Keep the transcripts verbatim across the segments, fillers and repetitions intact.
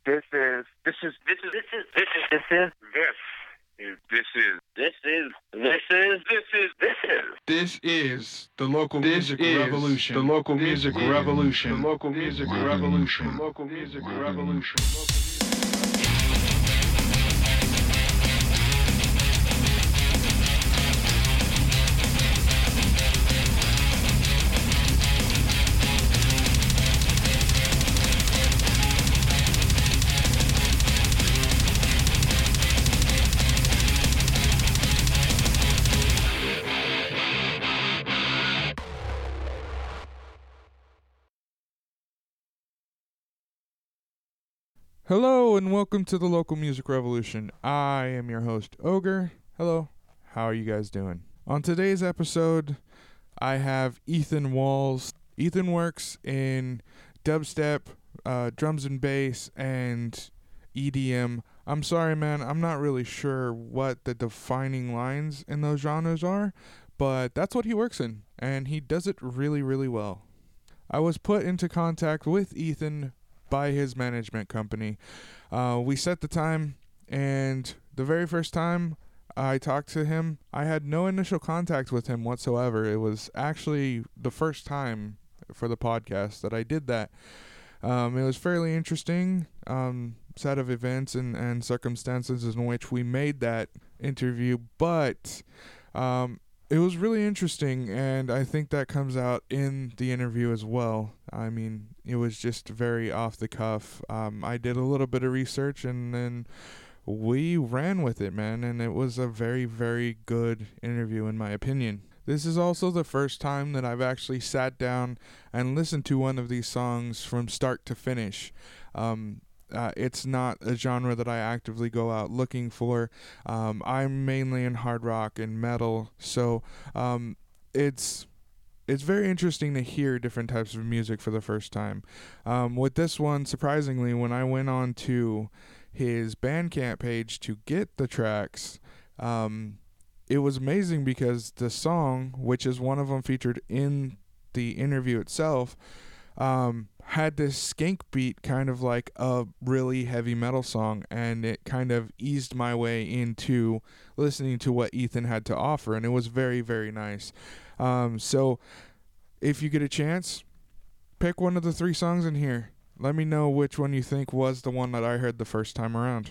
This is this is this is this is this is this is this is this is this is this is this is this is the local This music is revolution. the local music This is revolution. The local music revolution. The local music revolution. Hello and welcome to the Local Music Revolution. I am your host, Ogre. Hello, how are you guys doing? On today's episode, I have Ethan Walls. Ethan works in dubstep, uh, drums and bass, and E D M. I'm sorry, man, I'm not really sure what the defining lines in those genres are, but that's what he works in, and he does it really, really well. I was put into contact with Ethan by his management company. Uh, we set the time, and the very first time I talked to him, I had no initial contact with him whatsoever. It was actually the first time for the podcast that I did that. Um, it was fairly interesting um, set of events and, and circumstances in which we made that interview, but um, it was really interesting, and I think that comes out in the interview as well. I mean, it was just very off the cuff. Um, I did a little bit of research, and then we ran with it, man, and it was a very, very good interview in my opinion. This is also the first time that I've actually sat down and listened to one of these songs from start to finish. Um, Uh, it's not a genre that I actively go out looking for. Um, I'm mainly in hard rock and metal, so um, it's it's very interesting to hear different types of music for the first time. Um, with this one, surprisingly, when I went on to his Bandcamp page to get the tracks, um, it was amazing because the song, which is one of them featured in the interview itself, um, had this skank beat, kind of like a really heavy metal song, and it kind of eased my way into listening to what Ethan had to offer, and it was very, very nice. Um, so if you get a chance, pick one of the three songs in here. Let me know which one you think was the one that I heard the first time around.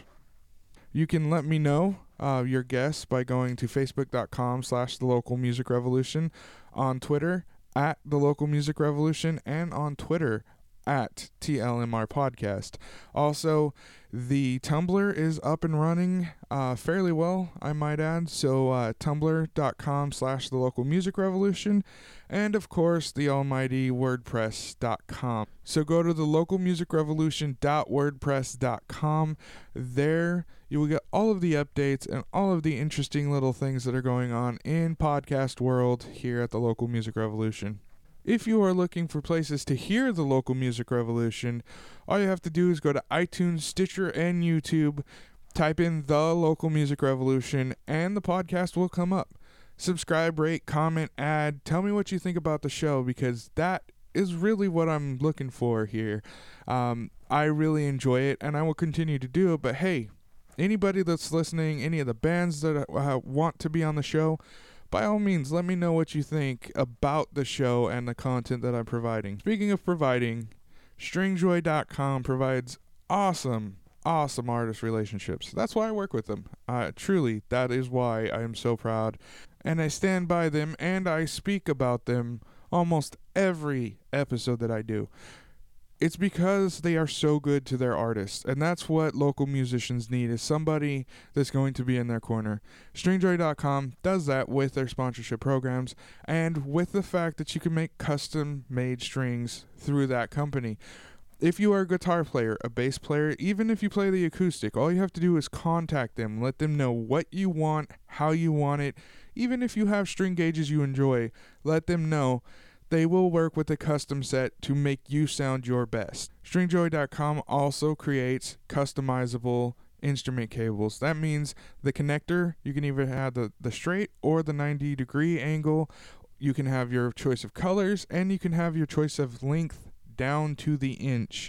You can let me know uh, your guess by going to facebook.com slash the local music revolution, on Twitter at the local music revolution, and on Twitter at T L M R podcast. Also, the Tumblr is up and running uh, fairly well, I might add. So uh, tumblr.com slash the local music revolution, and of course the almighty wordpress dot com. So go to the local music revolution dot wordpress dot com. There you will get all of the updates and all of the interesting little things that are going on in podcast world here at the Local Music Revolution. If you are looking for places to hear the Local Music Revolution, all you have to do is go to iTunes, Stitcher, and YouTube, type in the Local Music Revolution, and the podcast will come up. Subscribe, rate, comment, add, tell me what you think about the show, because that is really what I'm looking for here. Um, I really enjoy it, and I will continue to do it, but hey, anybody that's listening, any of the bands that uh, want to be on the show, by all means, let me know what you think about the show and the content that I'm providing. Speaking of providing, stringjoy dot com provides awesome, awesome artist relationships. That's why I work with them. Uh, truly, that is why I am so proud. And I stand by them, and I speak about them almost every episode that I do. It's because they are so good to their artists, and that's what local musicians need, is somebody that's going to be in their corner. stringjoy dot com does that with their sponsorship programs, and with the fact that you can make custom-made strings through that company. If you are a guitar player, a bass player, even if you play the acoustic, all you have to do is contact them, let them know what you want, how you want it. Even if you have string gauges you enjoy, let them know. They will work with a custom set to make you sound your best. stringjoy dot com also creates customizable instrument cables. That means the connector, you can either have the, the straight or the ninety degree angle. You can have your choice of colors, and you can have your choice of length down to the inch.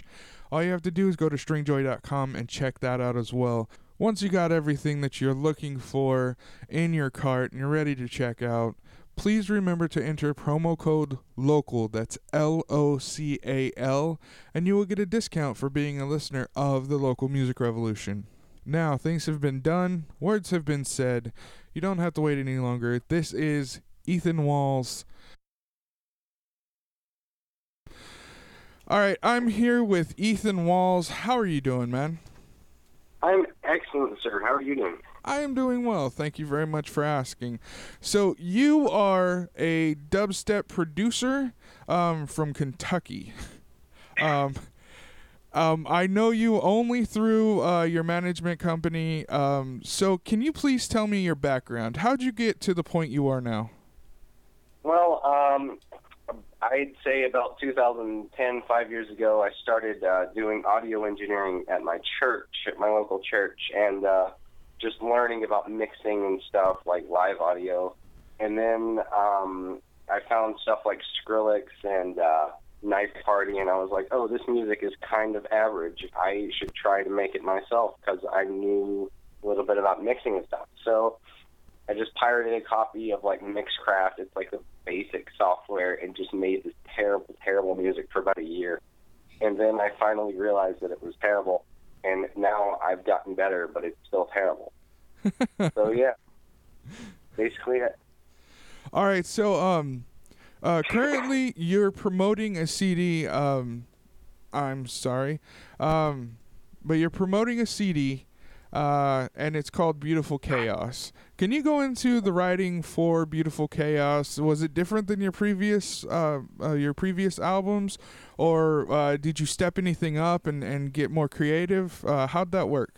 all you have to do is go to stringjoy dot com and check that out as well. Once you got everything that you're looking for in your cart and you're ready to check out, please remember to enter promo code LOCAL, that's L O C A L, and you will get a discount for being a listener of the Local Music Revolution. Now, things have been done, words have been said, you don't have to wait any longer. This is Ethan Walls. All right, I'm here with Ethan Walls. How are you doing, man? I'm excellent, sir. How are you doing? I am doing well. Thank you very much for asking. So you are a dubstep producer um, from Kentucky. um, um, I know you only through uh, your management company. Um, so can you please tell me your background? How'd you get to the point you are now? Well, um, I'd say about two thousand ten, five years ago, I started uh, doing audio engineering at my church, at my local church, and uh, just learning about mixing and stuff like live audio. And then um, I found stuff like Skrillex and uh, Knife Party, and I was like, oh, this music is kind of average. I should try to make it myself because I knew a little bit about mixing and stuff. So I just pirated a copy of like Mixcraft. It's like the basic software, and just made this terrible, terrible music for about a year. And then I finally realized that it was terrible, and now I've gotten better, but it's still terrible. So yeah, basically it. All right, so um, uh, currently you're promoting a C D. Um, I'm sorry, um, but you're promoting a C D. Uh, and it's called Beautiful Chaos. Can you go into the writing for Beautiful Chaos? Was it different than your previous uh, uh, your previous albums, or uh, did you step anything up and, and get more creative? Uh, how'd that work?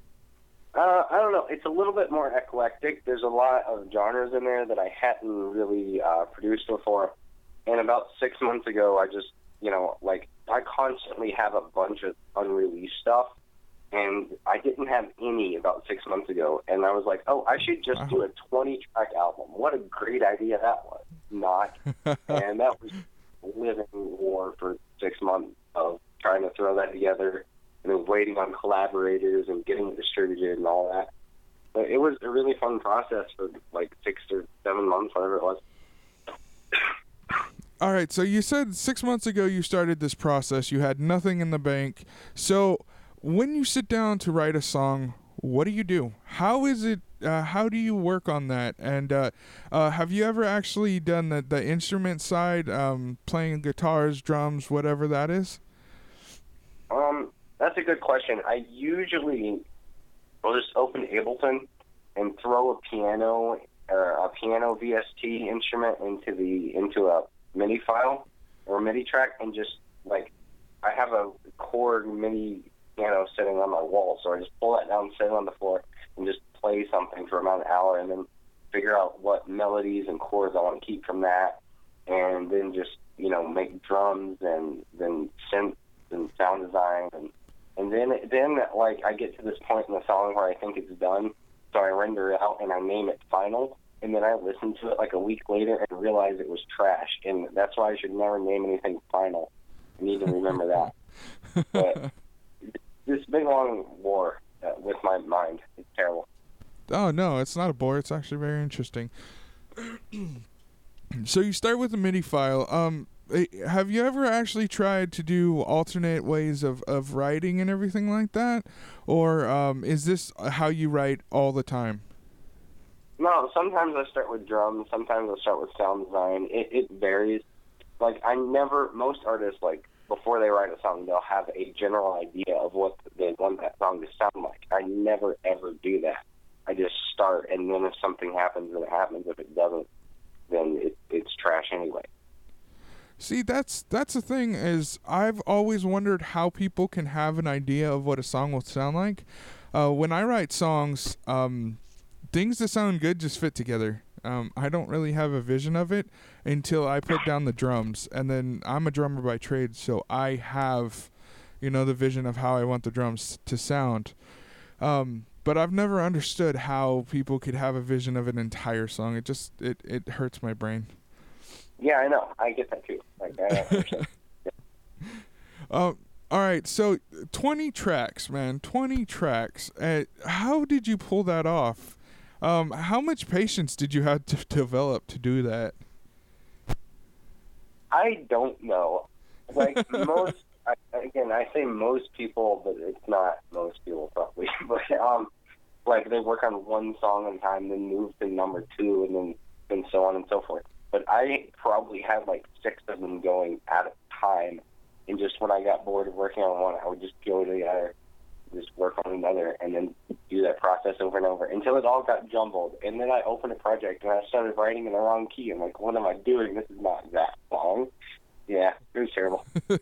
Uh, I don't know. It's a little bit more eclectic. There's a lot of genres in there that I hadn't really uh, produced before. And about six months ago, I just, you know, like, I constantly have a bunch of unreleased stuff. And I didn't have any about six months ago. And I was like, oh, I should just do a twenty-track album. What a great idea that was. Not. And that was living war for six months of trying to throw that together and then waiting on collaborators and getting it distributed and all that. But it was a really fun process for like six or seven months, whatever it was. All right, so you said six months ago you started this process. You had nothing in the bank. So when you sit down to write a song, what do you do? How is it? Uh, how do you work on that? And uh, uh, have you ever actually done the, the instrument side, um, playing guitars, drums, whatever that is? Um, that's a good question. I usually will just open Ableton and throw a piano or a piano V S T instrument into the into a MIDI file or MIDI track, and just like I have a chord MIDI piano sitting on my wall, so I just pull that down, sit it on the floor, and just play something for about an hour, and then figure out what melodies and chords I want to keep from that, and then just, you know, make drums and then synths and sound design, and and then then like I get to this point in the song where I think it's done, so I render it out and I name it Final, and then I listen to it like a week later and realize it was trash, and that's why I should never name anything Final. I need to remember that. But this big long war uh, with my mind. It's terrible. Oh, no, it's not a bore. It's actually very interesting. So you start with a MIDI file. Um, have you ever actually tried to do alternate ways of, of writing and everything like that? Or um, is this how you write all the time? No, sometimes I start with drums. Sometimes I start with sound design. It, it varies. Like, I never, most artists, like, before they write a song, they'll have a general idea of what they want that song to sound like. I never, ever do that. I just start, and then if something happens, then it happens. If it doesn't, then it, it's trash anyway. See, that's that's the thing, is I've always wondered how people can have an idea of what a song will sound like. Uh, when I write songs, um, things that sound good just fit together. Um, I don't really have a vision of it until I put down the drums, and then I'm a drummer by trade, so I have, you know, the vision of how I want the drums to sound. Um, but I've never understood how people could have a vision of an entire song. It just it, it hurts my brain. Yeah, I know. I get that too. Like, I understand. Uh, All right, so twenty tracks, man, twenty tracks. Uh, how did you pull that off? Um, how much patience did you have to develop to do that? I don't know. Like most, I, again, I say most people, but it's not most people probably. But um, like they work on one song at a time, then move to number two, and then and so on and so forth. But I probably had like six of them going at a time, and just when I got bored of working on one, I would just go to the other, just work on another, and then do that process over and over until it all got jumbled. And then I opened a project and I started writing in the wrong key. I'm like, what am I doing? This is not that song. Yeah, it was terrible.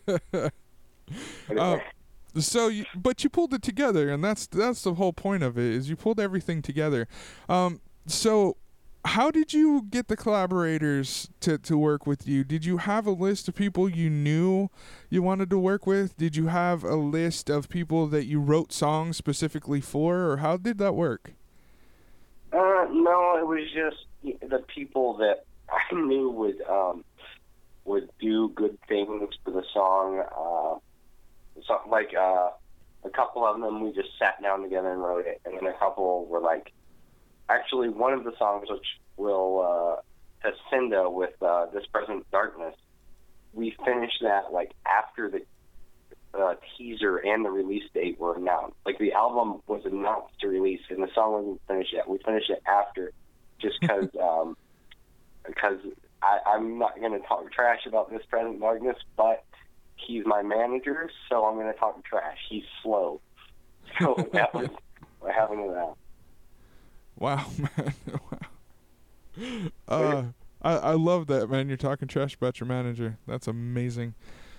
uh, so, you, but you pulled it together, and that's that's the whole point of it. Is you pulled everything together. Um, so. How did you get the collaborators to, to work with you? Did you have a list of people you knew you wanted to work with? Did you have a list of people that you wrote songs specifically for, or how did that work? Uh, no, it was just the people that I knew would um, would do good things for the song. Uh, something like uh, a couple of them, we just sat down together and wrote it, and then a couple were like. Actually, one of the songs, which will uh, Hacienda with uh, This Present Darkness, we finished that like after the uh, teaser and the release date were announced. Like the album was announced to release, and the song wasn't finished yet. We finished it after, just because um, because I, I'm not going to talk trash about This Present Darkness, but he's my manager, so I'm going to talk trash. He's slow, so that was what happened to that. Wow, man. Wow. Uh, I, I love that, man. You're talking trash about your manager. That's amazing.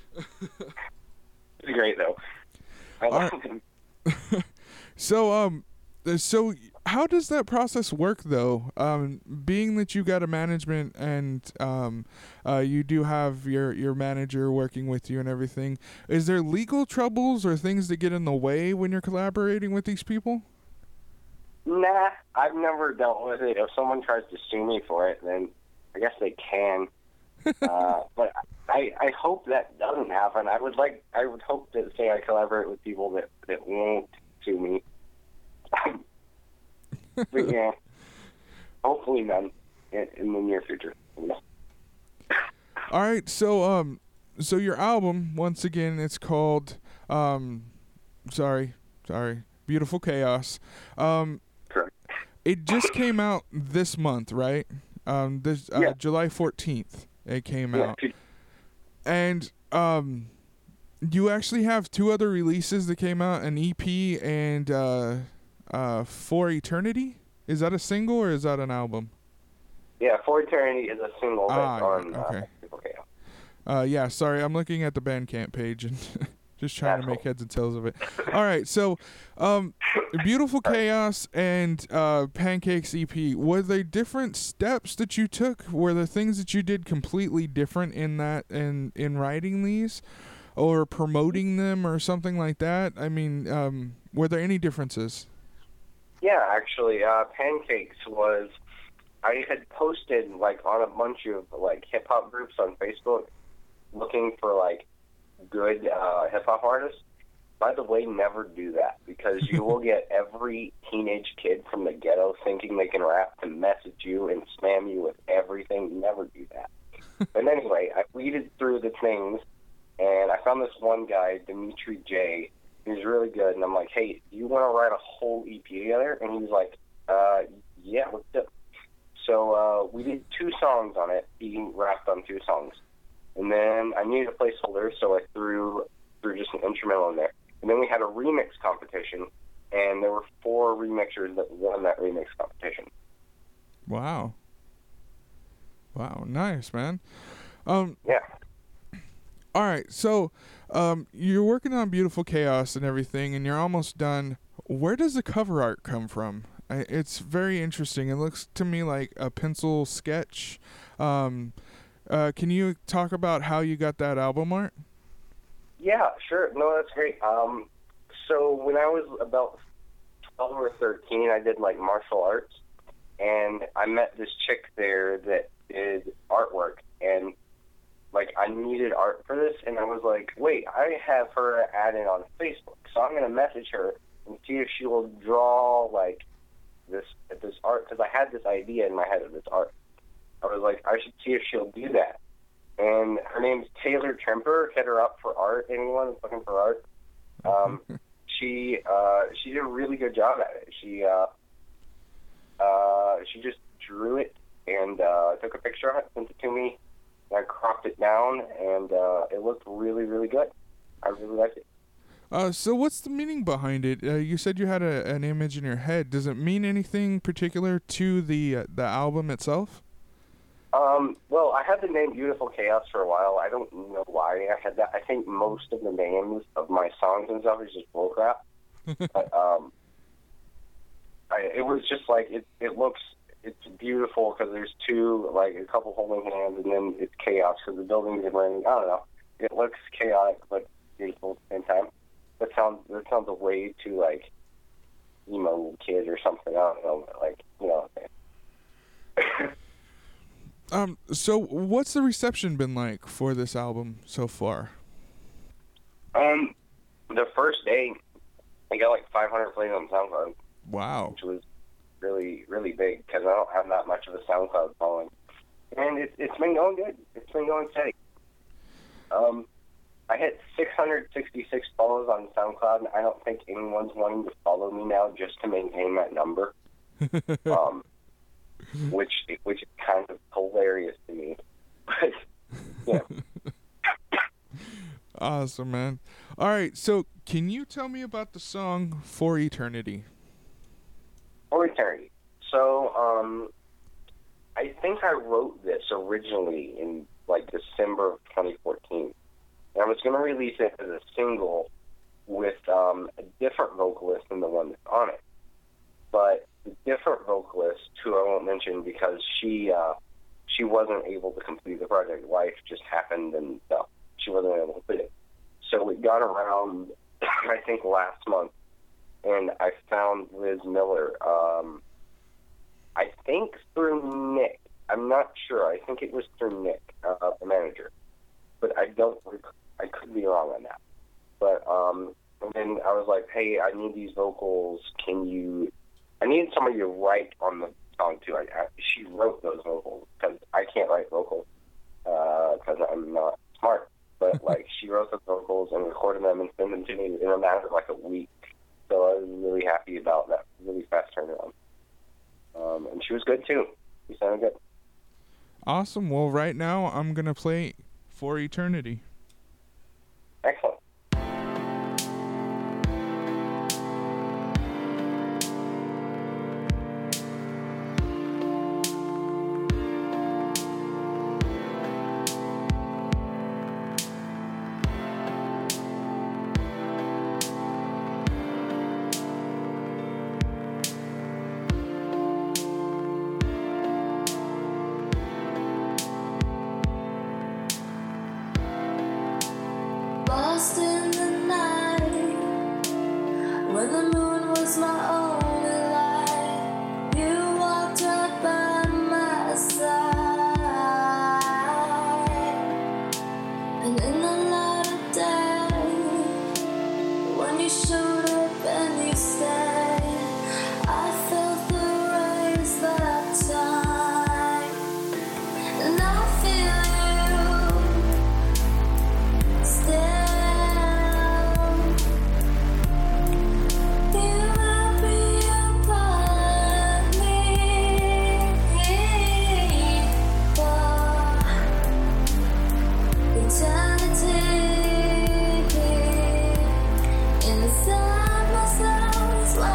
It's great, though. I love right. him. So, um, so how does that process work, though? Um, being that you got a management and um, uh, you do have your, your manager working with you and everything, is there legal troubles or things that get in the way when you're collaborating with these people? Nah, I've never dealt with it. If someone tries to sue me for it, then I guess they can. uh, but I, I hope that doesn't happen. I would like, I would hope that say I collaborate with people that, that won't sue me. But yeah, hopefully none in, in the near future. All right, so um, so your album once again, it's called um, sorry, sorry, Beautiful Chaos. Um. It just came out this month, right? Um, this uh, yeah. July fourteenth. It came yeah. out, and um, you actually have two other releases that came out: an E P and uh, uh, For Eternity. Is that a single or is that an album? Yeah, For Eternity is a single that's ah, on. Okay. Uh, okay. Uh, yeah. Sorry, I'm looking at the Bandcamp page and. Just trying That's to make cool. heads and tails of it. All right, so um, Beautiful Chaos and uh, Pancakes E P, were they different steps that you took? Were there things that you did completely different in that in, in writing these or promoting them or something like that? I mean, um, were there any differences? Yeah, actually, uh, Pancakes was, I had posted like on a bunch of like hip-hop groups on Facebook looking for like good uh, hip-hop artists. By the way, never do that, because you will get every teenage kid from the ghetto thinking they can rap to message you and spam you with everything. Never do that. But anyway, I weeded through the things, and I found this one guy, Dimitri J. He was really good, and I'm like, hey, do you want to write a whole E P together? And he was like, uh, yeah, let's do it. So uh, we did two songs on it. He rapped on two songs. And then I needed a placeholder, so I threw threw just an instrumental in there. And then we had a remix competition, and there were four remixers that won that remix competition. Wow. Wow, nice, man. Um, yeah. All right, so um, you're working on Beautiful Chaos and everything, and you're almost done. Where does the cover art come from? I, it's very interesting. It looks to me like a pencil sketch. Um Uh, can you talk about how you got that album art? Yeah, sure. No, that's great. Um, so when I was about twelve or thirteen, I did like martial arts, and I met this chick there that did artwork, and like I needed art for this, and I was like, wait, I have her added on Facebook, so I'm gonna message her and see if she will draw like this this art, because I had this idea in my head of this art. I was like, I should see if she'll do that. And her name's Taylor Tremper. Hit her up for art. Anyone who's looking for art. Um, she uh, she did a really good job at it. She uh, uh, she just drew it and uh, took a picture of it, sent it to me. And I cropped it down, and uh, it looked really, really good. I really liked it. Uh, so what's the meaning behind it? Uh, you said you had a, an image in your head. Does it mean anything particular to the uh, the album itself? Um, well, I had the name Beautiful Chaos for a while. I don't know why I had that. I think most of the names of my songs and stuff is just bullcrap. But um, I, it was just like, it, it looks, it's beautiful because there's two, like a couple holding hands, and then it's chaos because the building's in running. I don't know. It looks chaotic, but beautiful at the same time. That sounds, that sounds a way too, like, emo kid or something. I don't know. But like, you know. Um, so what's the reception been like for this album so far? Um, the first day, I got like five hundred plays on SoundCloud. Wow. Which was really, really big because I don't have that much of a SoundCloud following. And it, it's been going good. It's been going steady. Um, I hit six hundred sixty-six follows on SoundCloud, and I don't think anyone's wanting to follow me now just to maintain that number. um, which which is kind of hilarious to me. But, yeah. Awesome, man. All right, so can you tell me about the song For Eternity? For Eternity. So, um, I think I wrote this originally in, like, December of twenty fourteen. And I was going to release it as a single with um, a different vocalist than the one that's on it. But the different vocalist, who I won't mention because she uh, she wasn't able to complete the project. Life just happened, and no, she wasn't able to complete it. So we got around, I think, last month, and I found Liz Miller. Um, I think through Nick. I'm not sure. I think it was through Nick, uh, the manager. But I don't. I could be wrong on that. But um, and then I was like, hey, I need these vocals. Can you? I needed somebody to write on the song too. I, I, she wrote those vocals because I can't write vocals because uh, I'm not smart. But like, she wrote the vocals and recorded them and sent them to me in a matter of like a week. So I was really happy about that. Really fast turnaround. Um, and she was good too. She sounded good. Awesome. Well, right now I'm gonna play For Eternity. Excellent. Lost in the night, when the moon was my only light, you walked right by my side. And in the light of day, when you showed up and you stayed, I felt the rays that time. And I feel you stay. Inside myself.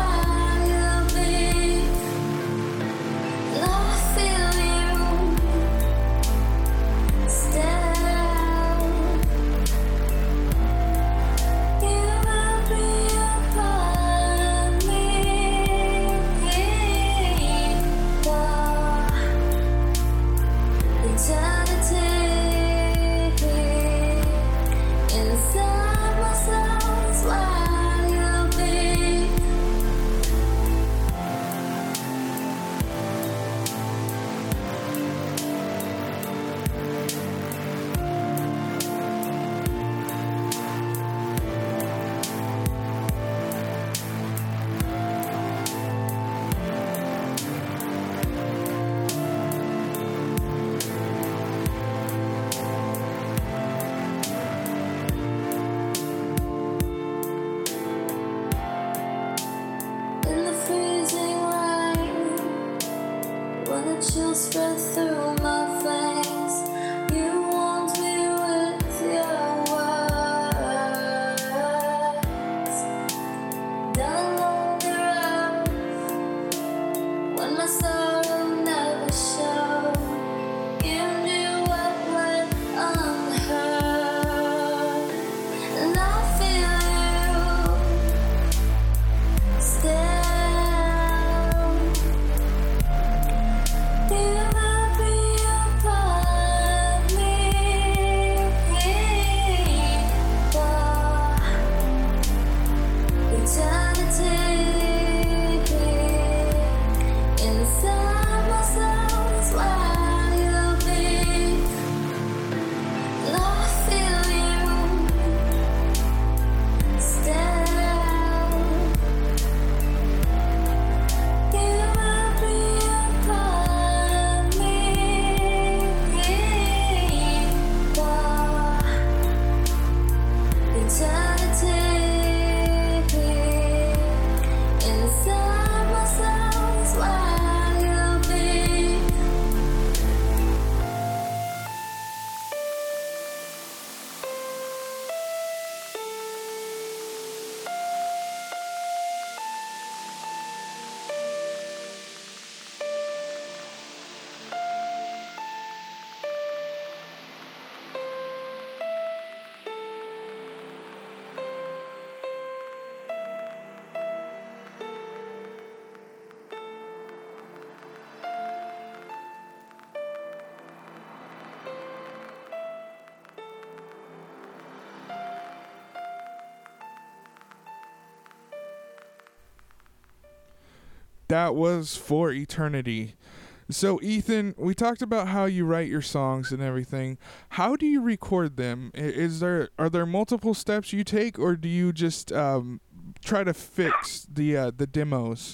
that was For Eternity. So, Ethan, we talked about how you write your songs and everything. How do you record them? I- Is there are there multiple steps you take, or do you just um, try to fix the uh, the demos?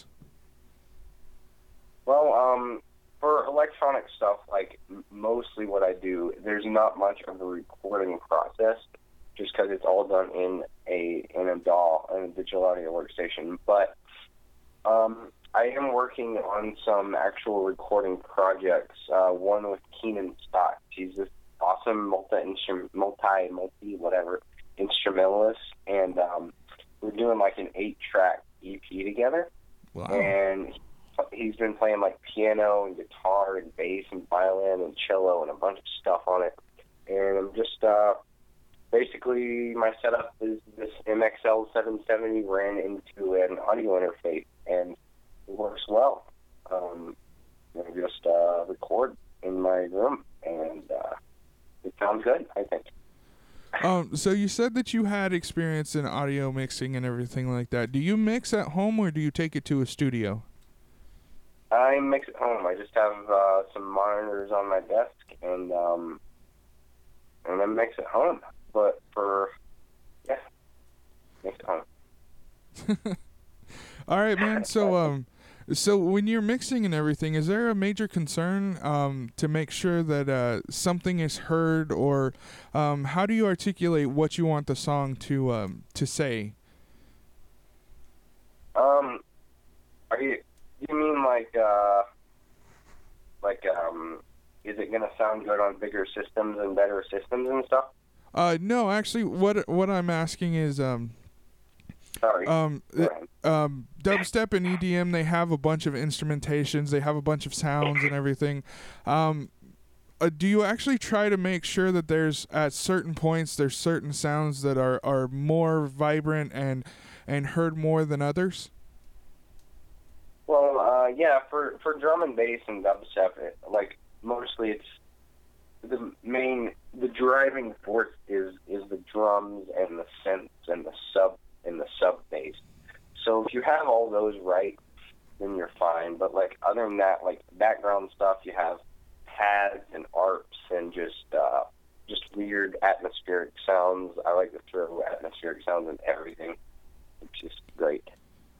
Well, um, for electronic stuff, like m- mostly what I do, there's not much of a recording process, just because it's all done in a in a D A W, in a digital audio workstation. But um, I am working on some actual recording projects. Uh, one with Keenan Scott. He's this awesome multi multi multi whatever instrumentalist, and um, we're doing like an eight track E P together. Wow. And he's been playing like piano and guitar and bass and violin and cello and a bunch of stuff on it. And I'm just uh, basically my setup is this M X L seven seventy ran into an audio interface, and it works well. Um, I just uh, record in my room, and uh, it sounds good, I think. Um, so you said that you had experience in audio mixing and everything like that. Do you mix at home, or do you take it to a studio? I mix at home. I just have uh, some monitors on my desk, and um, and I mix at home. But for yeah, mix at home. All right, man. So um, so when you're mixing and everything, is there a major concern um to make sure that uh something is heard, or um how do you articulate what you want the song to um to say? Um, are you? You mean like uh, like um, is it gonna sound good on bigger systems and better systems and stuff? Uh, no, actually, what what I'm asking is um. Sorry. Um, Go it- ahead. um, dubstep and E D M, they have a bunch of instrumentations, they have a bunch of sounds and everything. Um, uh, do you actually try to make sure that there's at certain points there's certain sounds that are, are more vibrant and and heard more than others? Well, uh, yeah, for, for drum and bass and dubstep, it, like mostly it's the main, the driving force is is the drums and the synths and the sub and the sub bass. So if you have all those right, then you're fine. But like other than that, like background stuff, you have pads and arps and just uh, just weird atmospheric sounds. I like to throw atmospheric sounds in everything. It's just great.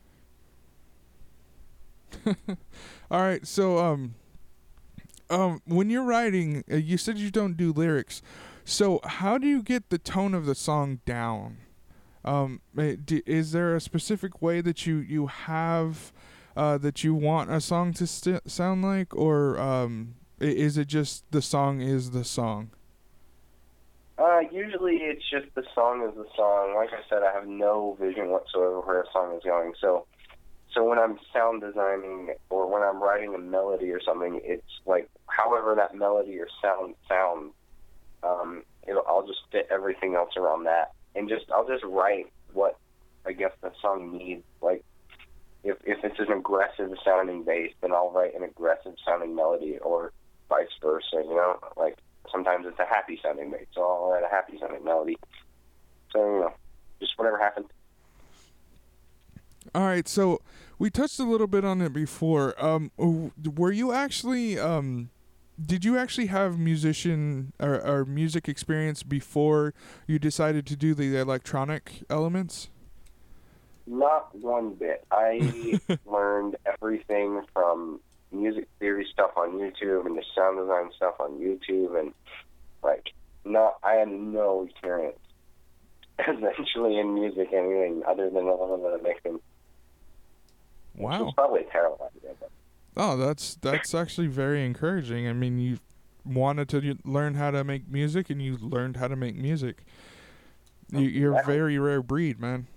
All right, so um, um, when you're writing, uh, you said you don't do lyrics. So how do you get the tone of the song down? Um, eh, d- is there a specific way that you you have uh, that you want a song to st- sound like, or um, i- is it just the song is the song? Uh, usually it's just the song is the song. Like I said, I have no vision whatsoever where a song is going. So, so when I'm sound designing or when I'm writing a melody or something, it's like however that melody or sound sounds. Um, it'll, I'll just fit everything else around that, and just I'll just write what I guess the song needs. Like if if it's an aggressive sounding bass, then I'll write an aggressive sounding melody, or vice versa. You know, like. Sometimes it's a happy sounding bass, so I'll write a happy sounding melody. So, you know, just whatever happens. All right, so we touched a little bit on it before. Um, w- were you actually um, did you actually have musician or, or music experience before you decided to do the electronic elements? Not one bit. I learned everything from music theory stuff on YouTube and the sound design stuff on YouTube, and like not I had no experience essentially in music anything other than a little bit of mixing. Wow. It's probably a terrible idea, but Oh, that's that's actually very encouraging. I mean, you wanted to y- learn how to make music, and you learned how to make music. You, you're a Exactly. very rare breed, man.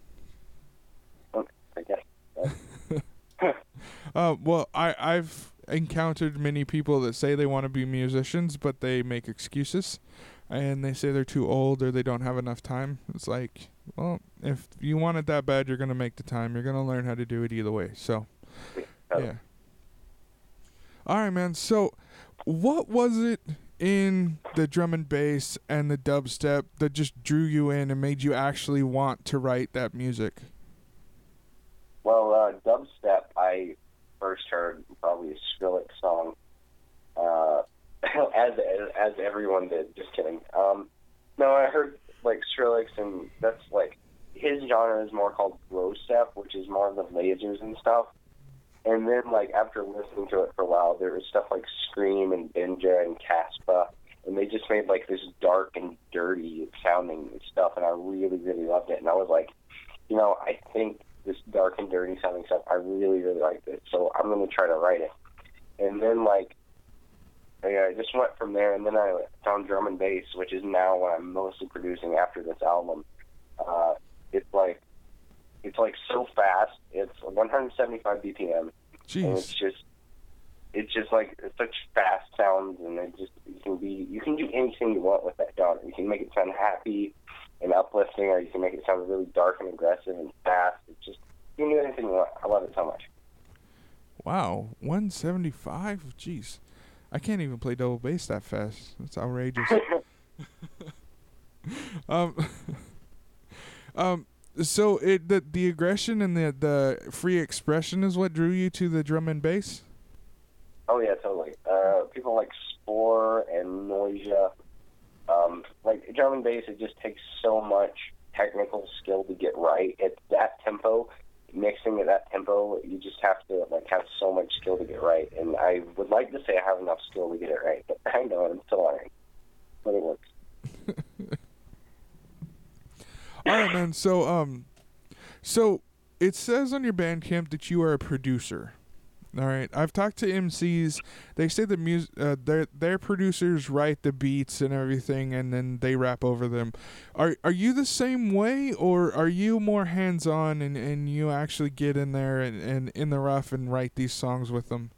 I guess. Uh, well, I, I've encountered many people that say they want to be musicians, but they make excuses, and they say they're too old or they don't have enough time. It's like, well, if you want it that bad, you're going to make the time. You're going to learn how to do it either way. So, yeah. All right, man. So, what was it in the drum and bass and the dubstep that just drew you in and made you actually want to write that music? Well, uh, dubstep, I first heard probably a Skrillex song, uh, as, as as everyone did. Just kidding. Um, no, I heard like Skrillex, and that's like his genre is more called bro step, which is more of the lasers and stuff. And then like after listening to it for a while, there was stuff like Scream and Benja and Caspa, and they just made like this dark and dirty sounding stuff, and I really really loved it. And I was like, you know, I think this dark and dirty sounding stuff, I really, really liked it. So I'm going to try to write it. And then, like, I just went from there, and then I found drum and bass, which is now what I'm mostly producing after this album. Uh, it's like, it's like so fast. It's one hundred seventy-five B P M. Jeez. And it's just, it's just like it's such fast sounds, and it just you can be, you can do anything you want with that genre. You can make it sound happy and uplifting, or you can make it sound really dark and aggressive and fast. It's just, you can do anything you want. I love it so much. Wow, one seventy-five? Jeez. I can't even play double bass that fast. That's outrageous. um, um, so it the the aggression and the the free expression is what drew you to the drum and bass? Oh yeah, totally. Uh, people like Spore and Noisia. Um, like drum and bass, it just takes so much technical skill to get right at that tempo. Mixing at that tempo, you just have to like have so much skill to get right. And I would like to say I have enough skill to get it right, but I know I'm still learning. But it works. All right, man. So, um, so it says on your Bandcamp that you are a producer. All right, I've talked to M Cs. They say the music, uh, their their producers write the beats and everything, and then they rap over them. Are are you the same way, or are you more hands on and, and you actually get in there and, and in the rough and write these songs with them?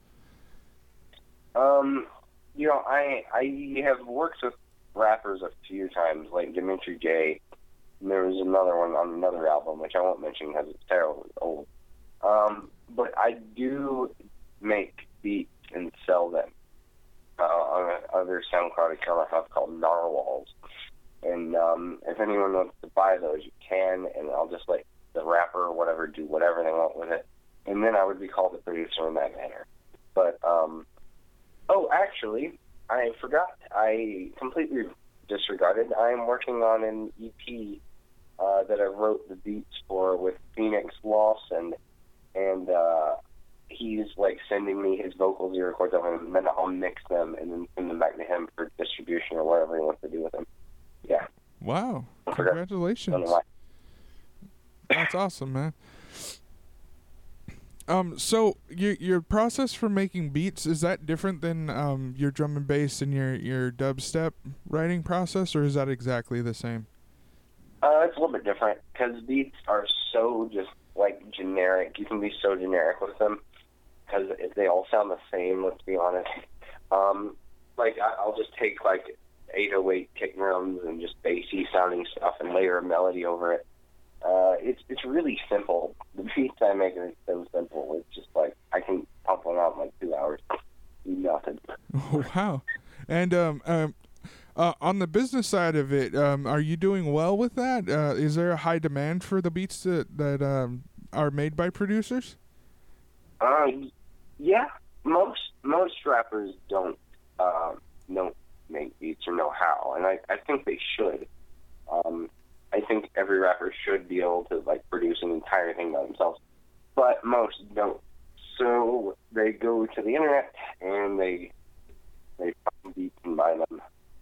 Um, you know, I I have worked with rappers a few times, like Dimitri J. And there was another one on another album, which I won't mention because it's terribly old. Um, but I do make beats and sell them uh, on other SoundCloud account I have called Narwhals. And um, if anyone wants to buy those, you can, and I'll just let the rapper or whatever do whatever they want with it. And then I would be called a producer in that manner. But, um, oh, actually, I forgot. I completely disregarded. I am working on an E P uh, that I wrote the beats for with Phoenix Lawson. And uh, he's like sending me his vocals he records of them, and then I'll mix them and then send them back to him for distribution or whatever he wants to do with them. Yeah. Wow! Congratulations. That's awesome, man. Um, so your your process for making beats, is that different than um your drum and bass and your your dubstep writing process, or is that exactly the same? Uh, it's a little bit different because beats are so just like generic. You can be so generic with them because they all sound the same, let's be honest. Um, like I, I'll just take like eight oh eight kick drums and just bassy sounding stuff and layer a melody over it. Uh, it's it's really simple. The beats I make are so simple. It's just like I can pump one out in like two hours. Nothing. Oh, wow. And um um uh, on the business side of it, um, are you doing well with that? Uh, is there a high demand for the beats that that um, are made by producers? Um, yeah, most most rappers don't um, don't make beats or know how, and I, I think they should. Um, I think every rapper should be able to like produce an entire thing by themselves, but most don't. So they go to the internet and they they find beats and buy them.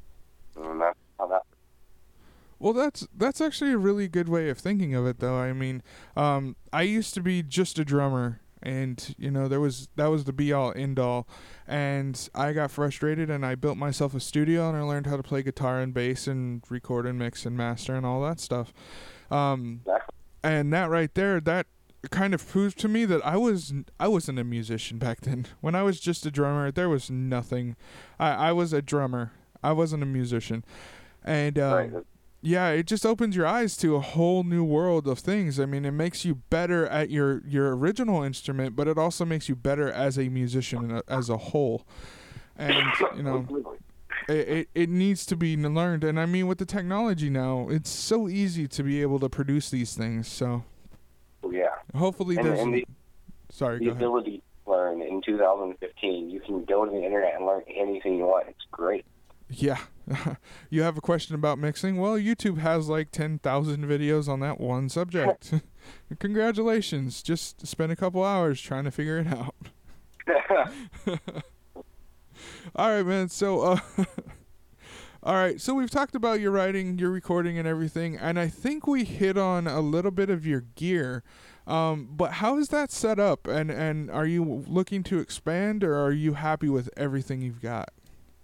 And that's how that. Well, that's that's actually a really good way of thinking of it, though. I mean, um, I used to be just a drummer, and you know, there was that was the be all end all, and I got frustrated, and I built myself a studio, and I learned how to play guitar and bass, and record and mix and master and all that stuff. Um, Exactly. and that right there, that kind of proved to me that I was I wasn't a musician back then. When I was just a drummer, there was nothing. I I was a drummer. I wasn't a musician, and um, Right. yeah, it just opens your eyes to a whole new world of things. I mean, it makes you better at your, your original instrument, but it also makes you better as a musician and as a whole. And you know, it, it it needs to be learned. And I mean, with the technology now, it's so easy to be able to produce these things. So Yeah. hopefully And, there's. and the, sorry, the go ahead. ability to learn learn in two thousand fifteen. You can go to the internet and learn anything you want. It's great. Yeah. You have a question about mixing? Well, YouTube has like ten thousand videos on that one subject. Congratulations. Just spend a couple hours trying to figure it out. All right, man. So, uh, all right. So we've talked about your writing, your recording, and everything, and I think we hit on a little bit of your gear. Um, but how is that set up? And, and are you looking to expand, or are you happy with everything you've got?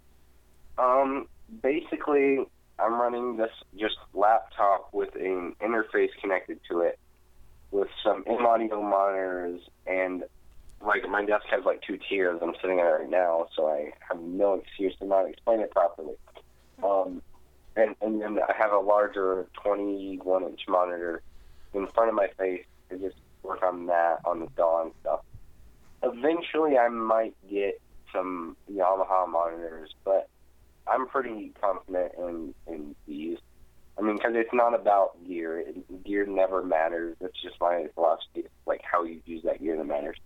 Um, basically, I'm running this just laptop with an interface connected to it with some in-audio monitors, and like my desk has like two tiers I'm sitting at right now, so I have no excuse to not explain it properly. Um, and, and then I have a larger twenty-one inch monitor in front of my face to just work on that, on the D A W stuff. Eventually, I might get some Yamaha monitors, but I'm pretty confident in, in these. I mean, because it's not about gear. It, gear never matters. It's just my philosophy. It's like how you use that gear that matters.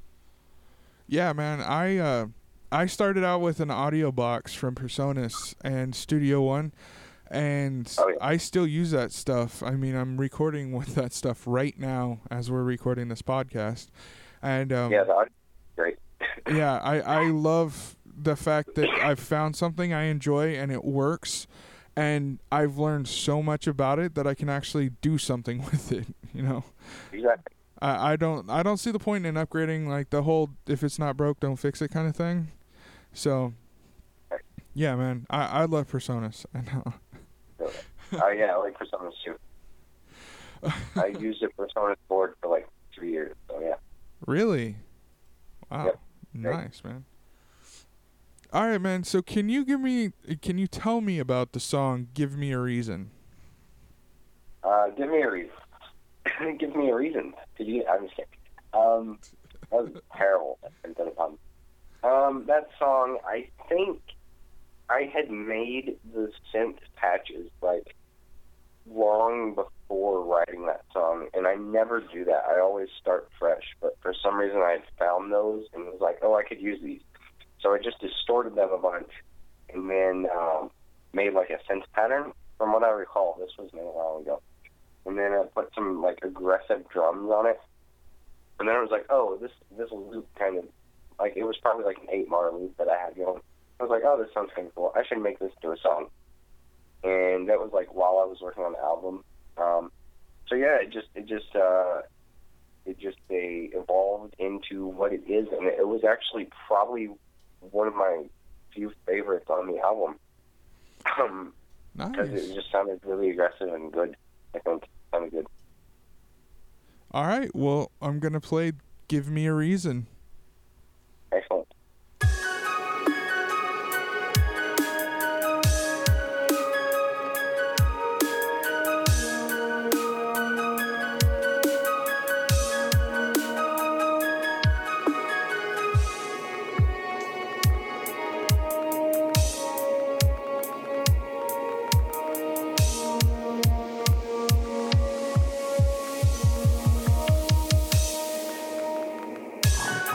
Yeah, man. I uh, I started out with an audio box from PreSonus and Studio One, and Oh, yeah. I still use that stuff. I mean, I'm recording with that stuff right now as we're recording this podcast. And um, Yeah, the audio is great. yeah, I, I love the fact that I've found something I enjoy and it works, and I've learned so much about it that I can actually do something with it, you know? Exactly. I, I don't I don't see the point in upgrading, like the whole if it's not broke, don't fix it kind of thing. So, yeah, man, I, I love PreSonus. I know. Oh, yeah, I like PreSonus too. I used a PreSonus board for like three years, so yeah. Really? Wow. Yep. Nice, man. All right, man. So can you give me, can you tell me about the song "Give Me a Reason"? Uh, give me a reason. Give me a reason. Did you? I'm just kidding. Um, that was terrible. Um, that song, I think I had made the synth patches like long before writing that song, and I never do that. I always start fresh, but for some reason I had found those and was like, oh, I could use these. So I just distorted them a bunch and then um, made like a synth pattern. From what I recall, this was made a while ago. And then I put some like aggressive drums on it. And then I was like, oh, this this loop kind of, like it was probably like an eight bar loop that I had going. I was like, oh, this sounds kind of cool. I should make this into a song. And that was like while I was working on the album. Um, so yeah, it just it just uh, it just they evolved into what it is, and it was actually probably one of my few favorites on the album. Um, Nice. Because it just sounded really aggressive and good. I think it sounded good. All right. Well, I'm gonna play "Give Me a Reason." Excellent. I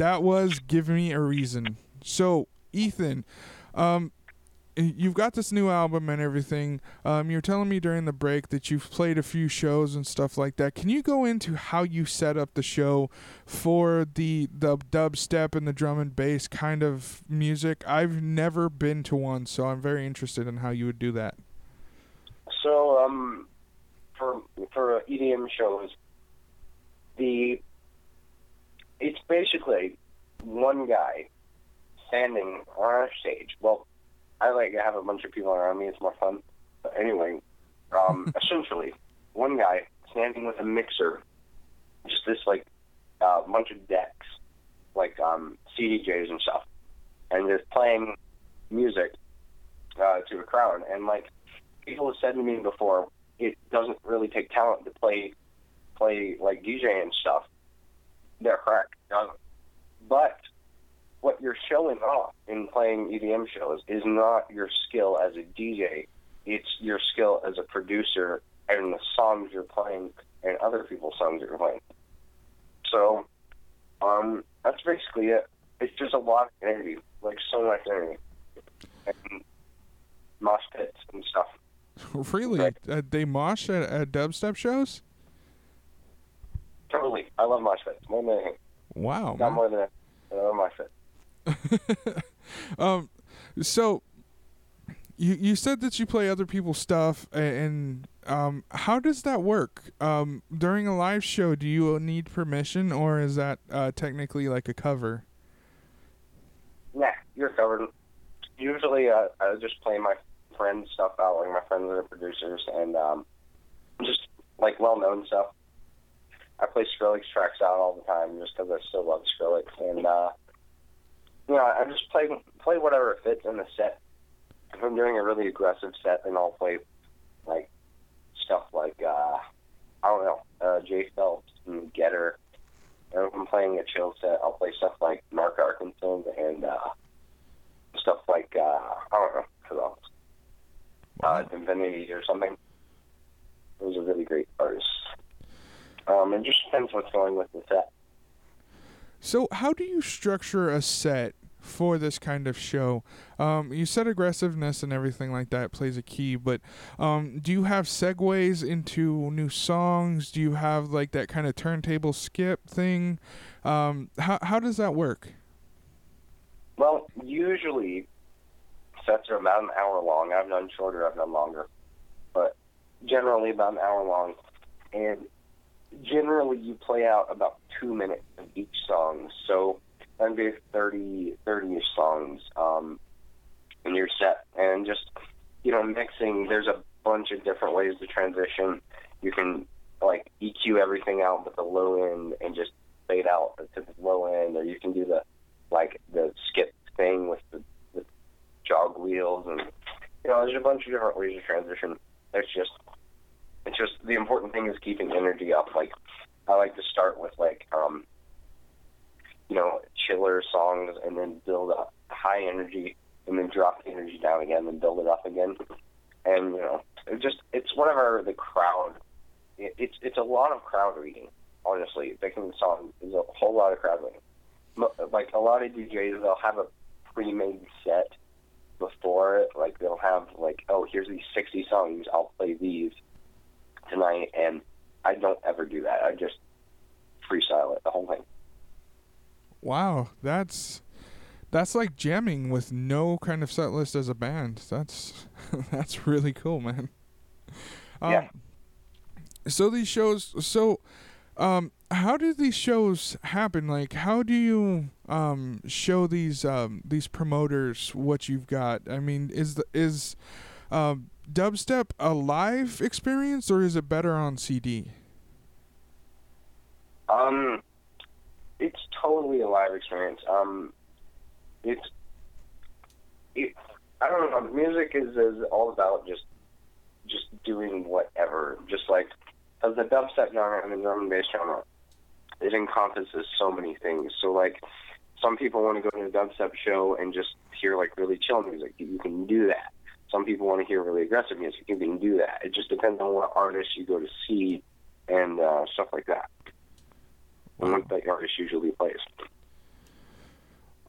that was Give Me a Reason. So, Ethan, um, you've got this new album and everything. Um, you're telling me during the break that you've played a few shows and stuff like that. Can you go into how you set up the show for the the dubstep and the drum and bass kind of music? I've never been to one, so I'm very interested in how you would do that. So, um, for for E D M shows, the it's basically one guy standing on a stage. Well, I like to have a bunch of people around me. It's more fun. But anyway, um, essentially, one guy standing with a mixer, just this like uh, bunch of decks, like um, C D Js and stuff, and just playing music uh, to a crowd. And like people have said to me before, it doesn't really take talent to play play like D J and stuff. They're correct. Um, but what you're showing off in playing E D M shows is not your skill as a D J. It's your skill as a producer and the songs you're playing and other people's songs that you're playing. So um, that's basically it. It's just a lot of energy, like so much energy. And mosh pits and stuff. Really? Right. Uh, they mosh at, at dubstep shows? Totally. I love mosh pits more than anything. Wow. Not Man. more than a, I love mosh pits. um, so you you said that you play other people's stuff, and um, how does that work? Um, during a live show, do you need permission, or is that uh, technically like a cover? Nah, you're covered. Usually, uh, I just play my friends' stuff out, like my friends that are producers, and um, just like well-known stuff. I play Skrillex tracks out all the time just because I still love Skrillex, and uh, you know, I just play play whatever fits in the set. If I'm doing a really aggressive set, then I'll play like stuff like uh, I don't know, uh, Jay Phelps and Getter. And if I'm playing a chill set, I'll play stuff like Mark Arkinson and uh, stuff like uh, I don't know, who else? Uh, Divinity or something. Those are really great artists. Um, it just depends what's going with the set. So how do you structure a set for this kind of show? Um, you said aggressiveness and everything like that plays a key, but um, do you have segues into new songs? Do you have like that kind of turntable skip thing? Um, how how does that work? Well, usually sets are about an hour long. I've done shorter, I've done longer, but generally about an hour long. And generally you play out about two minutes of each song. So that'd be thirty, thirty-ish songs um, in your set. And just, you know, mixing, there's a bunch of different ways to transition. You can, like, E Q everything out with the low end and just fade out to the low end, or you can do the, like, the skip thing with the, the jog wheels. And, you know, there's a bunch of different ways to transition. It's just, it's just, the important thing is keeping energy up. Like, I like to start with, like, um, you know, chiller songs and then build up high energy and then drop the energy down again and build it up again. And, you know, it just, it's whatever the crowd, it, it's it's a lot of crowd reading, honestly. Picking the song is a whole lot of crowd reading. Like, a lot of D Js, they'll have a pre-made set before it. Like, they'll have, like, oh, here's these sixty songs, I'll play these tonight, and I don't ever do that. I just freestyle it, the whole thing. Wow, that's that's like jamming with no kind of set list as a band. That's that's really cool, man. Um, yeah. So these shows, so um, how do these shows happen? Like, how do you um show these um these promoters what you've got? I mean, is the is um dubstep a live experience, or is it better on C D? Um, it's totally a live experience. Um, it's, it, I don't know, music is, is all about just, just doing whatever. Just like, as the dubstep genre and the drum and bass genre, it encompasses so many things. So like, some people want to go to a dubstep show and just hear like really chill music. You can do that. Some people want to hear really aggressive music. You can do that. It just depends on what artist you go to see and uh, stuff like that. And what that artist usually plays.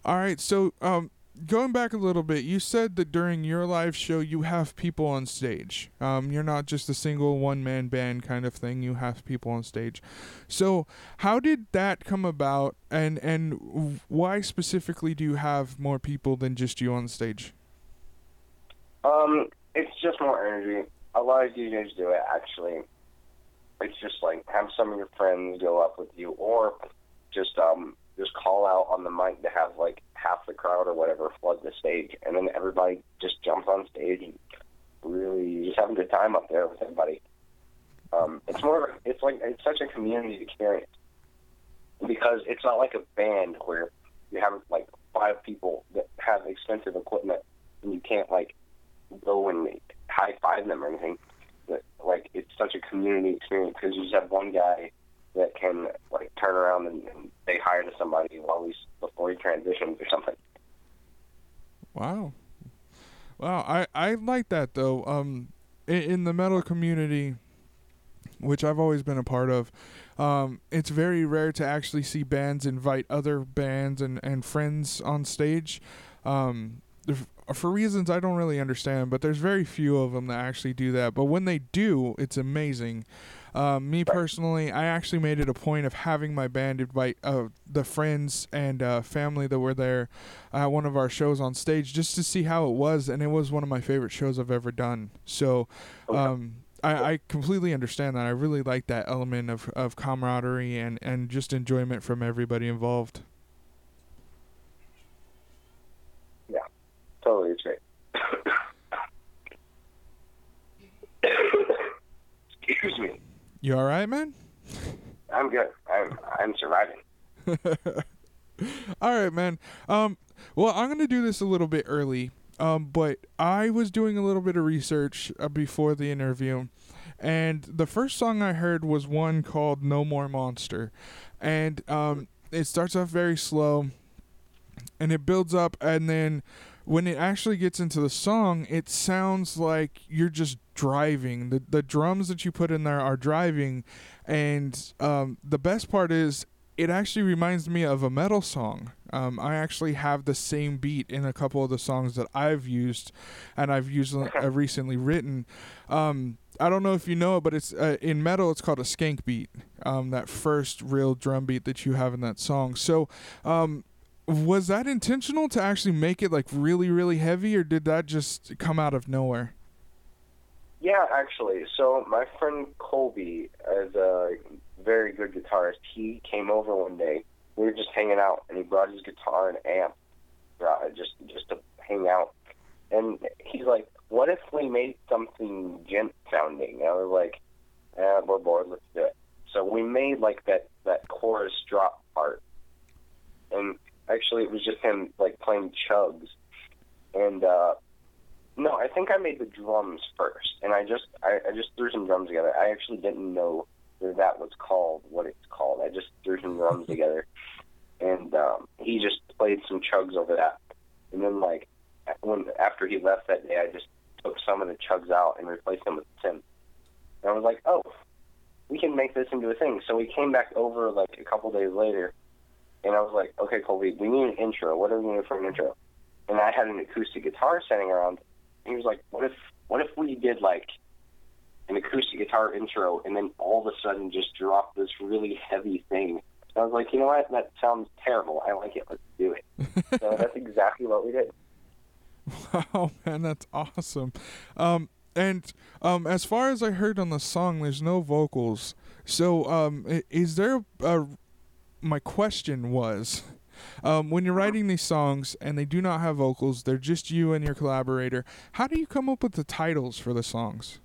All right, so um, going back a little bit, you said that during your live show you have people on stage. Um, you're not just a single one-man band kind of thing. You have people on stage. So how did that come about, and and why specifically do you have more people than just you on stage? Um, it's just more energy. A lot of D Js do it, actually. It's just like have some of your friends go up with you, or just um just call out on the mic to have like half the crowd or whatever flood the stage, and then everybody just jumps on stage and really just have a good time up there with everybody. Um, it's more, it's like it's such a community experience because it's not like a band where you have like five people that have expensive equipment and you can't like go and high five them or anything. But, like, it's such a community experience because you just have one guy that can like turn around and, and say hi to somebody while he's before he transitions or something. Wow, wow, I I like that though. Um, in, in the metal community, which I've always been a part of, um, it's very rare to actually see bands invite other bands and and friends on stage. Um, for reasons I don't really understand, but there's very few of them that actually do that. But when they do, it's amazing. Um, me personally, I actually made it a point of having my band invite uh, the friends and uh, family that were there at one of our shows on stage just to see how it was, and it was one of my favorite shows I've ever done. So um, I, I completely understand that. I really like that element of, of camaraderie and, and just enjoyment from everybody involved. Yeah, totally, it's great. Excuse me. You all right, man? I'm good. I'm I'm surviving. All right, man. Um, well, I'm gonna do this a little bit early. Um, but I was doing a little bit of research uh, before the interview, and the first song I heard was one called "No More Monster," and um, it starts off very slow, and it builds up, and then when it actually gets into the song, it sounds like you're just driving. The the drums that you put in there are driving, and um, the best part is it actually reminds me of a metal song. Um, I actually have the same beat in a couple of the songs that I've used, and I've used uh, recently written. Um, I don't know if you know it, but it's uh, in metal. It's called a skank beat. Um, that first real drum beat that you have in that song. So. Um, Was that intentional to actually make it like really, really heavy, or did that just come out of nowhere? Yeah, actually. So my friend Colby is a very good guitarist. He came over one day. We were just hanging out, and he brought his guitar and amp uh, just just to hang out. And he's like, what if we made something gent sounding? And I was like, eh, we're bored, let's do it. So we made like that, that chorus drop part. And actually, it was just him like playing chugs, and uh, no, I think I made the drums first, and I just I, I just threw some drums together. I actually didn't know that that was called what it's called. I just threw some drums together, and um, he just played some chugs over that. And then like when after he left that day, I just took some of the chugs out and replaced them with synth. And I was like, oh, we can make this into a thing. So we came back over like a couple days later. And I was like, okay, Colby, we need an intro. What are we going to do for an intro? And I had an acoustic guitar sitting around. And he was like, what if what if we did, like, an acoustic guitar intro and then all of a sudden just drop this really heavy thing? And I was like, you know what? That sounds terrible. I like it. Let's do it. So that's exactly what we did. Wow, man, that's awesome. Um, and um, as far as I heard on the song, there's no vocals. So um, is there a... My question was, um, when you're writing these songs and they do not have vocals, they're just you and your collaborator, how do you come up with the titles for the songs?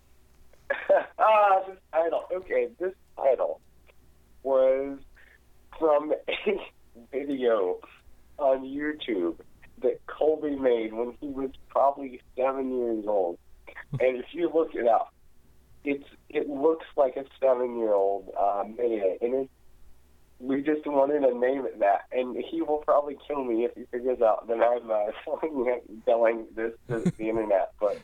ah, this title. Okay, this title was from a video on YouTube that Colby made when he was probably seven years old. And if you look it up, it's it looks like a seven-year-old uh, made it, and it's we just wanted to name it that, and he will probably kill me if he figures out that I'm uh, selling this to the internet. But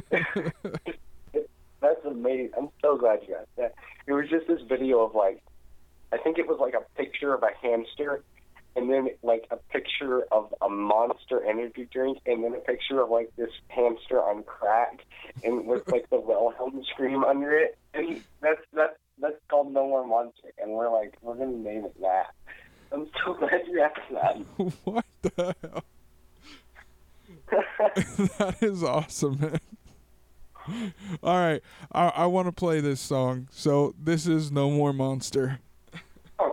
that's amazing. I'm so glad you got that. It was just this video of like, I think it was like a picture of a hamster, and then like a picture of a Monster energy drink, and then a picture of like this hamster on crack, and with like the Wilhelm scream under it. And that's that's that's called No More Monster, and we're like we're gonna name it that. I'm so glad you asked that. What the hell? That is awesome, man. All right, I I want to play this song. So this is No More Monster. Oh.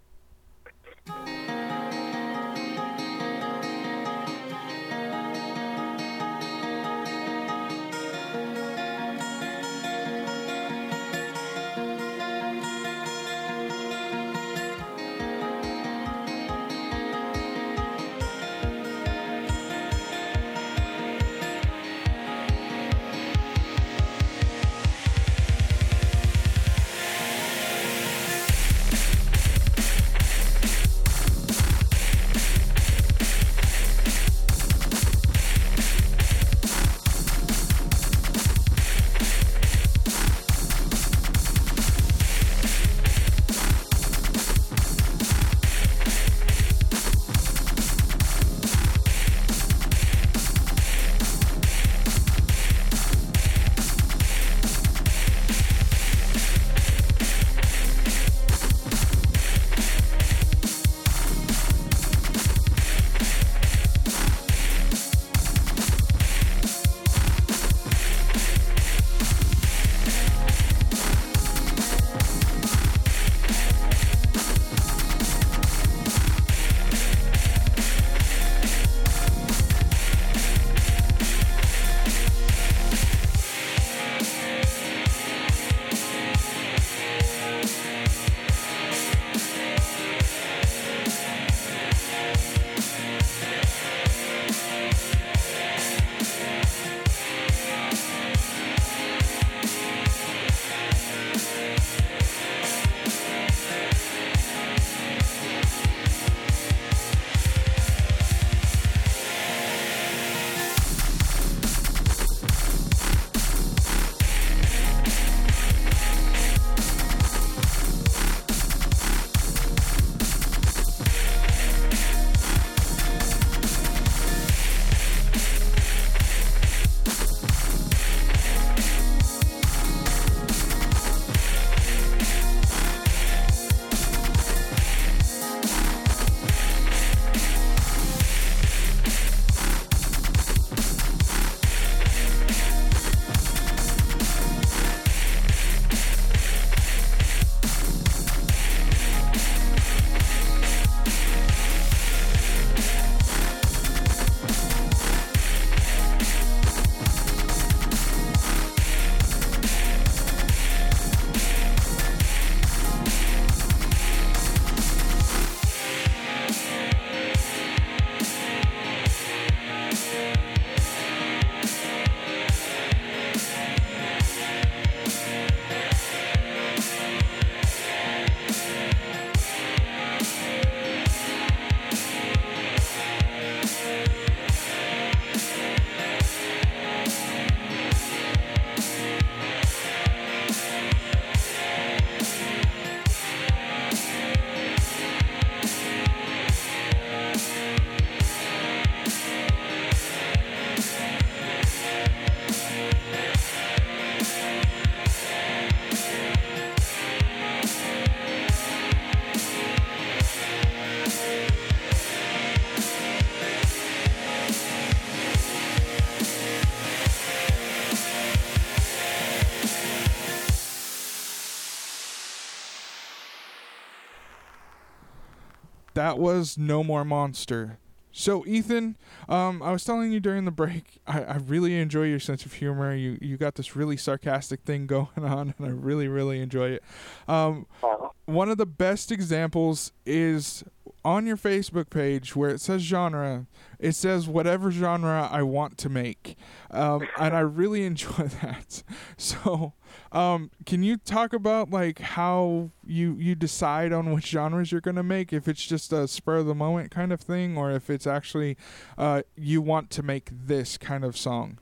That was No More Monster. So Ethan, um, I was telling you during the break, I, I really enjoy your sense of humor. You you got this really sarcastic thing going on, and I really really enjoy it. Um, one of the best examples is on your Facebook page where it says genre. It says whatever genre I want to make, um, and I really enjoy that. So, um, can you talk about like how you you decide on which genres you're gonna make? If it's just a spur of the moment kind of thing, or if it's actually uh, you want to make this kind of song?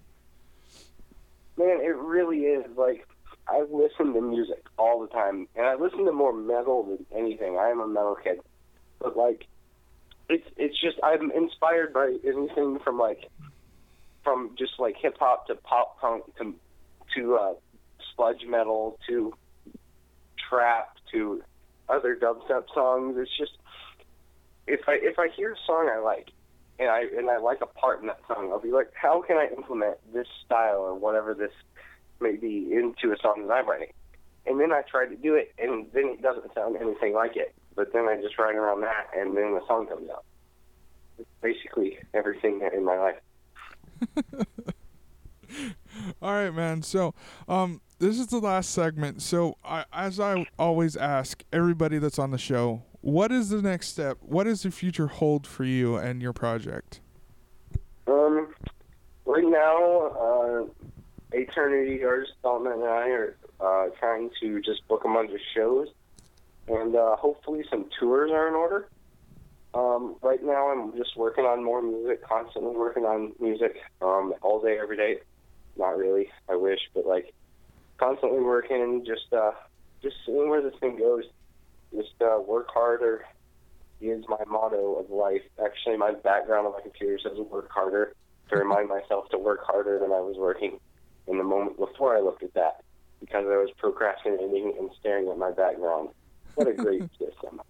Man, it really is. Like, I listen to music all the time, and I listen to more metal than anything. I am a metal kid. But, like, it's it's just I'm inspired by anything from like from just like hip hop to pop punk to to uh, sludge metal to trap to other dubstep songs. It's just if I if I hear a song I like and I and I like a part in that song, I'll be like, how can I implement this style or whatever this may be into a song that I'm writing? And then I try to do it, and then it doesn't sound anything like it. But then I just write around that, and then the song comes out. It's basically everything in my life. All right, man. So, um, this is the last segment. So, I, as I always ask everybody that's on the show, what is the next step? What does the future hold for you and your project? Um, right now, uh, Eternity Artist Development and I are uh, trying to just book a bunch of shows, and uh, hopefully some tours are in order. Um, right now, I'm just working on more music, constantly working on music um, all day, every day. Not really, I wish, but like constantly working, just uh, just seeing where this thing goes. Just uh, work harder is my motto of life. Actually, my background on my computer says work harder, to remind myself to work harder than I was working in the moment before I looked at that, because I was procrastinating and staring at my background. What a great system.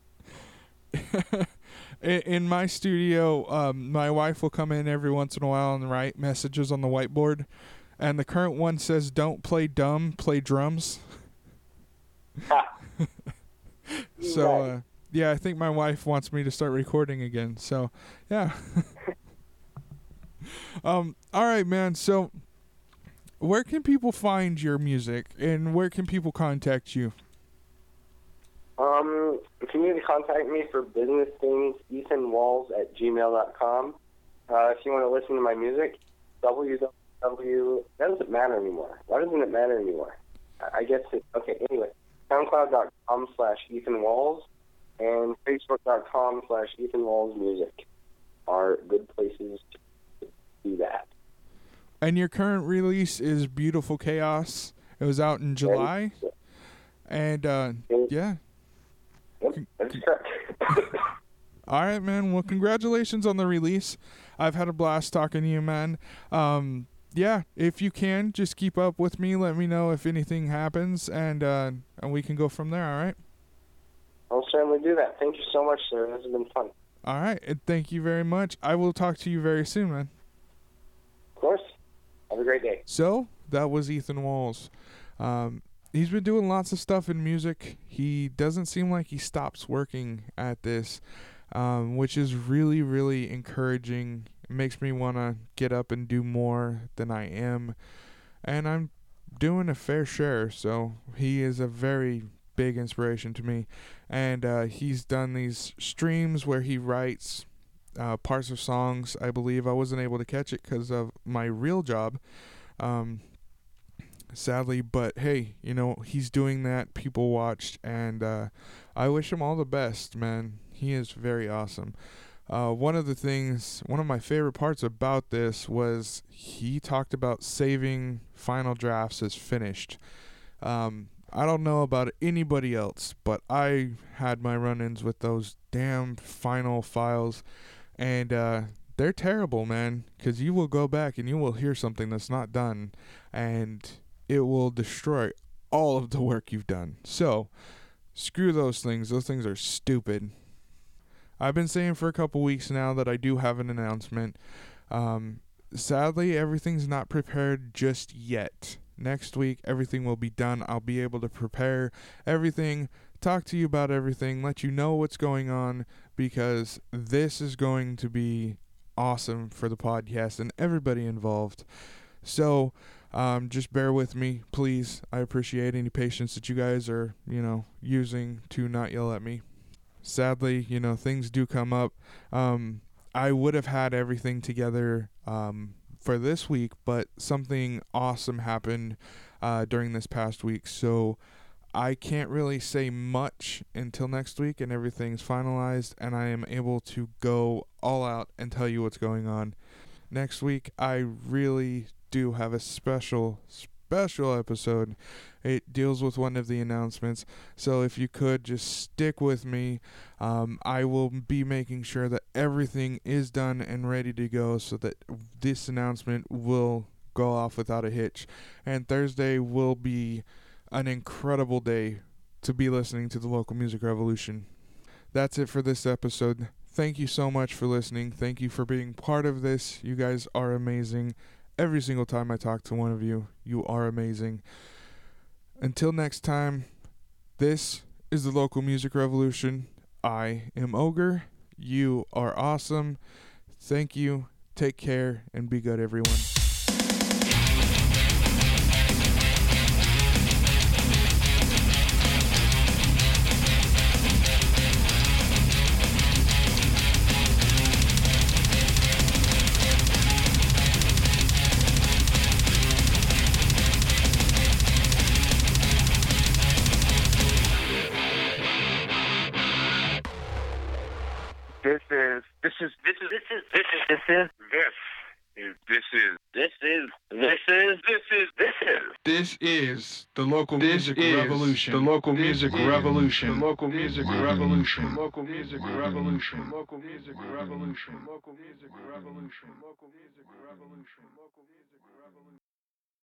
In my studio, um, my wife will come in every once in a while and write messages on the whiteboard, and the current one says, "Don't play dumb, play drums." Ha. So, Right. uh, yeah, I think my wife wants me to start recording again. So, yeah. um. All right, man. So, where can people find your music, and where can people contact you? Um, if you need to contact me for business things, ethan walls at gmail dot com. Uh, if you want to listen to my music, www. That doesn't matter anymore. Why doesn't it matter anymore? I I guess it. Okay. Anyway, soundcloud dot com slash Ethan Walls and facebook dot com slash Ethan Walls Music are good places to do that. And your current release is Beautiful Chaos. It was out in July. And, uh, yeah. Yep, that's correct. All right, man. Well, congratulations on the release. I've had a blast talking to you, man. Um, yeah, if you can, just keep up with me. Let me know if anything happens, and uh, and we can go from there, all right? I'll certainly do that. Thank you so much, sir. This has been fun. All right, and thank you very much. I will talk to you very soon, man. Of course. Have a great day. So, that was Ethan Walls. Um, he's been doing lots of stuff in music. He doesn't seem like he stops working at this, um, which is really, really encouraging. It makes me want to get up and do more than I am. And I'm doing a fair share, so he is a very big inspiration to me. And uh, he's done these streams where he writes uh, parts of songs. I believe I wasn't able to catch it because of my real job. Um, sadly, but hey, you know, he's doing that. People watched, and uh, I wish him all the best, man. He is very awesome. Uh, one of the things, one of my favorite parts about this was he talked about saving final drafts as finished. Um, I don't know about anybody else, but I had my run-ins with those damn final files, and uh, they're terrible, man, because you will go back and you will hear something that's not done, and it will destroy all of the work you've done. So, screw those things. Those things are stupid. I've been saying for a couple weeks now that I do have an announcement. Um, sadly, everything's not prepared just yet. Next week, everything will be done. I'll be able to prepare everything, talk to you about everything, let you know what's going on, because this is going to be awesome for the podcast and everybody involved. So, um, just bear with me, please. I appreciate any patience that you guys are, you know, using to not yell at me. Sadly, you know, things do come up. Um, I would have had everything together um, for this week, but something awesome happened uh, during this past week. So I can't really say much until next week and everything's finalized and I am able to go all out and tell you what's going on. Next week, I really do have a special, special episode. It deals with one of the announcements. So if you could just stick with me, um, I will be making sure that everything is done and ready to go so that this announcement will go off without a hitch. And Thursday will be an incredible day to be listening to the Local Music Revolution. That's it for this episode. Thank you so much for listening. Thank you for being part of this. You guys are amazing. Every single time I talk to one of you, you are amazing. Until next time, this is the Local Music Revolution. I am Ogre. You are awesome. Thank you. Take care and be good, everyone. This is this is this is this is this is this is this is this is this is this is this is This is the local This music is revolution. the local This music is revolution. The local music revolution. Local music revolution. Local music revolution. Local music revolution. Local music revolution. Local music revolution.